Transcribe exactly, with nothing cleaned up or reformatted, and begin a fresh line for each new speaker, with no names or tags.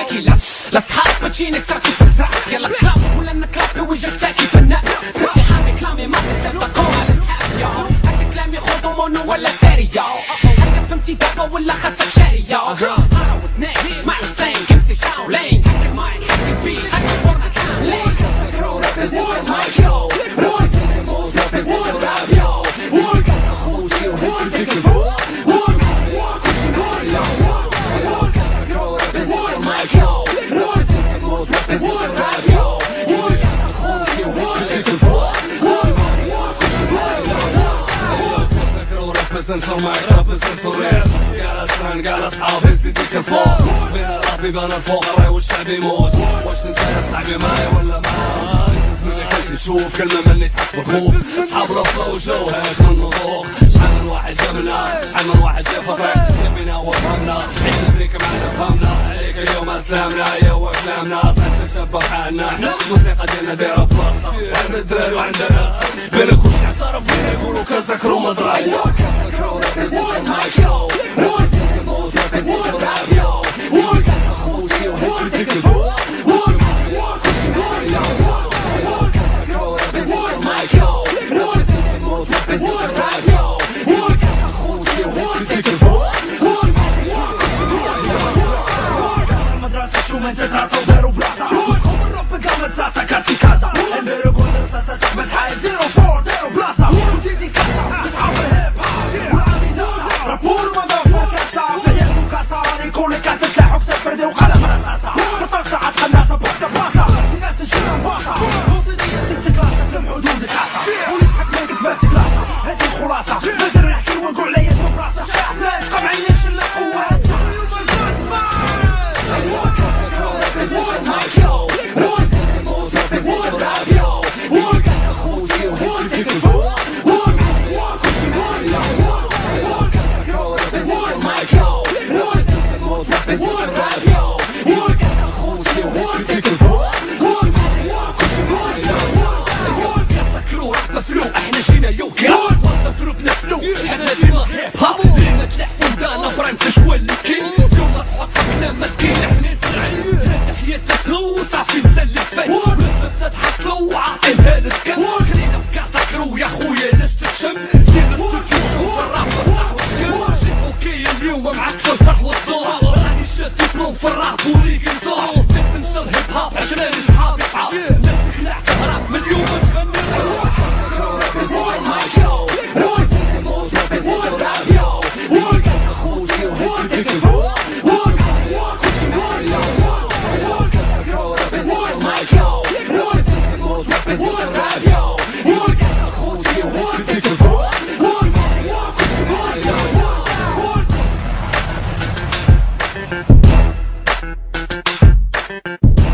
تاكي لا لاصحاب ما تجيني صرتي تزرع يلا كلاب ولا نكلاب بوجهك تاكي فنان صرتي حامي كلامي ما نزل بقوم على سحاب يا هكا كلامي خذو مونو ولا ستيريو هكا فهمتي دابا ولا خاصك شاريو هارا وتناك اسمع السلانج امسي شاولين هكا المايك هكا البيت هكا صورنا كاملين كسكرو رابريزنت مايكو رابريزنت المود رابريزنت الرابيو والكاس اخوتي وهز فيك الفوق
سنسور معك راب سنسورير قال اشران قال اصحابي زيديك الفوق بين الرابي بان الفوق الراي والشعب يموت واش انت يا صاحبي معايا ولا معاك منك ايش نشوف كلمه مني تحس بالخوف اصحاب رفضه وجو هيك من نضوخ شحال من واحد جابنا شحال من واحد جا فطرق جابنا وفهمنا عيش شريك معنا فهمنا عليك اليوم اسلامنا يا هو كلامنا صعب تشبه حالنا حنا الموسيقى ديالنا دايره بلاصه وعندنا الدراري وعندنا ناس بين كلشي اعترف فينا يقولوا كنسكروا مدرسه كنسكروا رابريزنت مايكو رابريزنت المود رابريزنت الرابيو والكاس اخوتي وهز فيك الفوق وشي معايا وشي معايا كنسكروا رابريزنت مايكو رابريزنت المود رابريزنت الرابيو والكاس اخوتي وهز فيك الفوق وشي معايا وشي معايا المدرسه شو من تدرسه وداروا بلاصه وسخوا من رب قامت ساسا كارتي كازا نديرو كل رصاصه تحمد حي زيرو فور داروا بلاصه وجديدي كاسا اصحاب الهيب هاب وعندي ناسا رابور مدافع كاسا فياتو كاسا راني كل كاسا سلاحو كسر فردي وقلم رصاصه رصاص ساعات خناسه بوكسه بلاصه شي ناس تجينا باصه وصيدي ست كلاسه كم حدود كاسه ونسحق من كتبات كلاسه هادي الخلاصه مازال نحكي ونقول عليا ببلاصه شاحنات قمع عينيش لا قوه احنا جينا يوكا وسط ضربنا فلو حنا ديما هيب هاب لينا تلحفو دانا برانس شوا اللي كاين اليوم ما تحط سكنه مسكين احنا زرعين تحية تسلو صافي نسلي فين ولفت تحصلو وعاقلها لسكن خلينا في كاسا كرو يا خويا لاش تتشم زيد الاستوديو شوف الراب والصح والكل جيت اوكي اليوم معاك في الفرح والصور راني شاد برو في الراب وريقي نصور تبت ننسى الهيب هاب عشرين صحابي صعاب لا تخلع تهرب من اليوم تغني
We'll be right back.